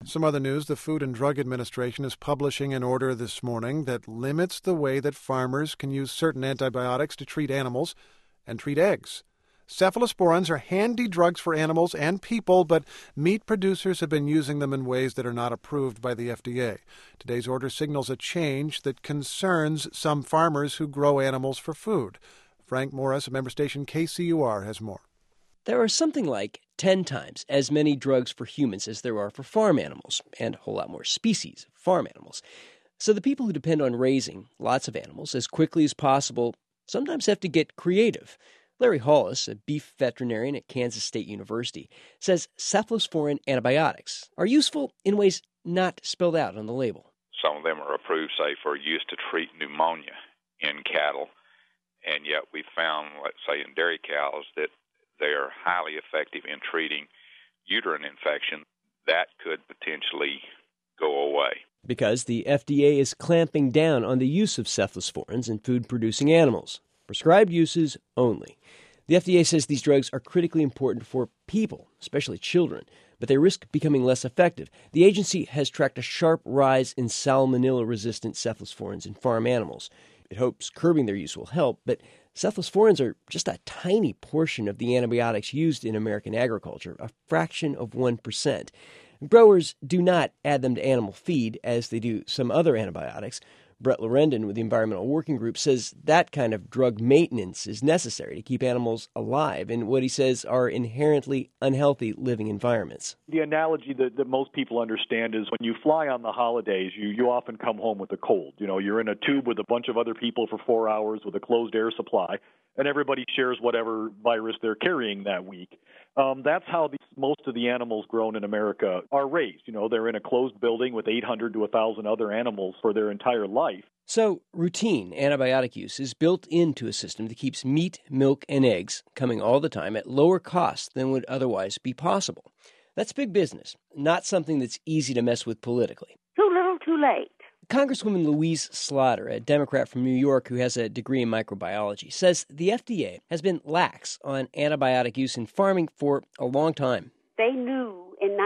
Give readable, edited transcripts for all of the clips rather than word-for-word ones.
Some other news, the Food and Drug Administration is publishing an order this morning that limits the way that farmers can use certain antibiotics to treat animals and treat eggs. Cephalosporins are handy drugs for animals and people, but meat producers have been using them in ways that are not approved by the FDA. Today's order signals a change that concerns some farmers who grow animals for food. Frank Morris of member station KCUR has more. There are something like 10 times as many drugs for humans as there are for farm animals, and a whole lot more species of farm animals. So the people who depend on raising lots of animals as quickly as possible sometimes have to get creative. Larry Hollis, a beef veterinarian at Kansas State University, says cephalosporin antibiotics are useful in ways not spelled out on the label. Some of them are approved, say, for use to treat pneumonia in cattle, and yet we found, let's say, in dairy cows that they are highly effective in treating uterine infection. That could potentially go away. Because the FDA is clamping down on the use of cephalosporins in food-producing animals. Prescribed uses only. The FDA says these drugs are critically important for people, especially children, but they risk becoming less effective. The agency has tracked a sharp rise in salmonella-resistant cephalosporins in farm animals. It hopes curbing their use will help, but cephalosporins are just a tiny portion of the antibiotics used in American agriculture, a fraction of 1%. Growers do not add them to animal feed as they do some other antibiotics. Brett Lorendon with the Environmental Working Group says that kind of drug maintenance is necessary to keep animals alive in what he says are inherently unhealthy living environments. The analogy that most people understand is when you fly on the holidays, you often come home with a cold. You know, you're in a tube with a bunch of other people for 4 hours with a closed air supply, and everybody shares whatever virus they're carrying that week. That's how most of the animals grown in America are raised. You know, they're in a closed building with 800 to 1,000 other animals for their entire life. So routine antibiotic use is built into a system that keeps meat, milk, and eggs coming all the time at lower cost than would otherwise be possible. That's big business, not something that's easy to mess with politically. Too little, too late. Congresswoman Louise Slaughter, a Democrat from New York who has a degree in microbiology, says the FDA has been lax on antibiotic use in farming for a long time. They knew in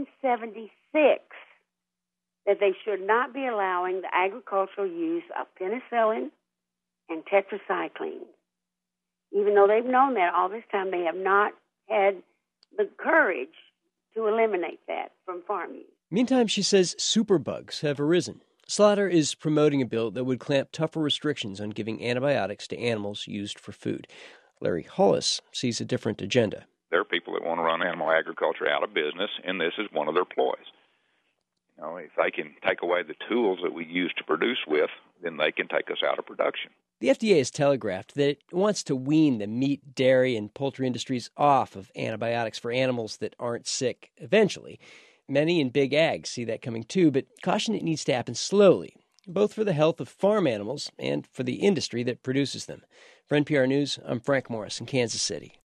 1976 that they should not be allowing the agricultural use of penicillin and tetracycline. Even though they've known that all this time, they have not had the courage to eliminate that from farm use. Meantime, she says superbugs have arisen. Slaughter is promoting a bill that would clamp tougher restrictions on giving antibiotics to animals used for food. Larry Hollis sees a different agenda. There are people that want to run animal agriculture out of business, and this is one of their ploys. You know, if they can take away the tools that we use to produce with, then they can take us out of production. The FDA has telegraphed that it wants to wean the meat, dairy, and poultry industries off of antibiotics for animals that aren't sick eventually. Many in big ag see that coming too, but caution it needs to happen slowly, both for the health of farm animals and for the industry that produces them. For NPR News, I'm Frank Morris in Kansas City.